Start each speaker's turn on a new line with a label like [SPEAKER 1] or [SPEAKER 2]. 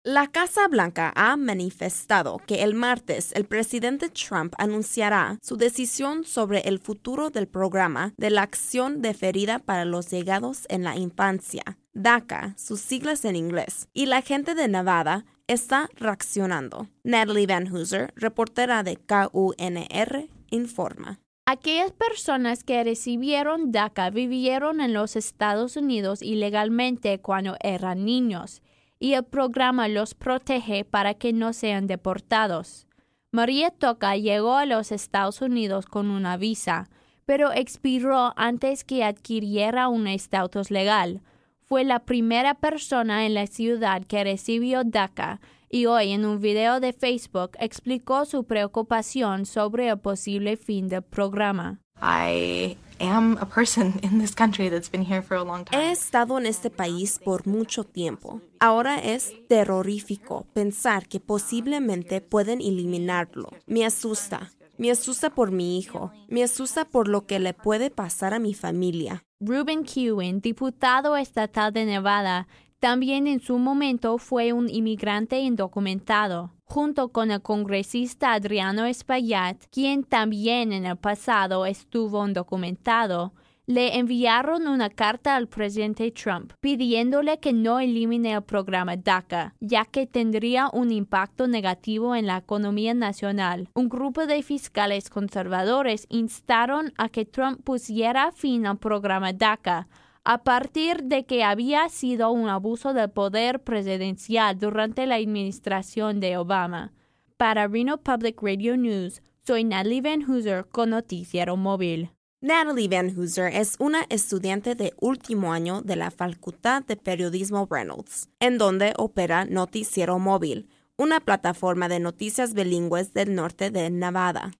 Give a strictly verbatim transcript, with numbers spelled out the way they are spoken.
[SPEAKER 1] La Casa Blanca ha manifestado que el martes el presidente Trump anunciará su decisión sobre el futuro del programa de la acción deferida para los llegados en la infancia, DACA, sus siglas en inglés, y la gente de Nevada está reaccionando. Natalie Van Hooser, reportera de K U N R, informa.
[SPEAKER 2] Aquellas personas que recibieron DACA vivieron en los Estados Unidos ilegalmente cuando eran niños, y el programa los protege para que no sean deportados. Maria Toca llegó a los Estados Unidos con una visa, pero expiró antes que adquiriera un estatus legal. Fue la primera persona en la ciudad que recibió DACA y hoy en un video de Facebook explicó su preocupación sobre el posible fin del programa.
[SPEAKER 3] I am a person in this country that's been here for a long time.
[SPEAKER 1] He estado en este país por mucho tiempo. Ahora es terrorífico pensar que posiblemente pueden eliminarlo. Me asusta. Me asusta por mi hijo. Me asusta por lo que le puede pasar a mi familia.
[SPEAKER 2] Ruben Kihuen, diputado estatal de Nevada, también en su momento fue un inmigrante indocumentado, junto con el congresista Adriano Espaillat, quien también en el pasado estuvo indocumentado. Le enviaron una carta al presidente Trump pidiéndole que no elimine el programa DACA, ya que tendría un impacto negativo en la economía nacional. Un grupo de fiscales conservadores instaron a que Trump pusiera fin al programa DACA, a partir de que había sido un abuso del poder presidencial durante la administración de Obama. Para Reno Public Radio News, soy Natalie Van Hooser con Noticiero Móvil.
[SPEAKER 1] Natalie Van Hooser es una estudiante de último año de la Facultad de Periodismo Reynolds, en donde opera Noticiero Móvil, una plataforma de noticias bilingües del norte de Nevada.